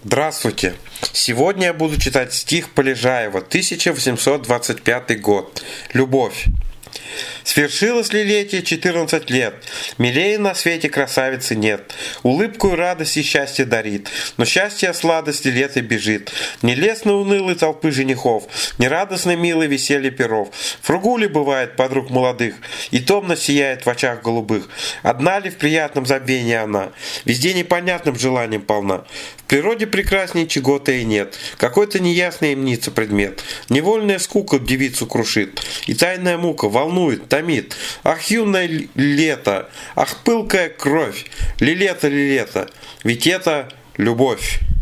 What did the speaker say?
Здравствуйте! Сегодня я буду читать стих Полежаева, 1825 год. Любовь. Свершилось ли летие 14 лет, милее на свете красавицы нет. Улыбку и радость и счастье дарит, но счастье от сладости лета бежит. Не лестно унылой толпы женихов, не радостно милой веселье перов. В кругу ли бывает подруг молодых, и томно сияет в очах голубых. Одна ли в приятном забвении она, везде непонятным желанием полна. В природе прекрасней чего-то и нет, какой-то неясный имнится предмет. Невольная скука девицу крушит, и тайная мука волнует, томит. Ах, юное лето, ах, пылкая кровь, лилето, ведь это любовь.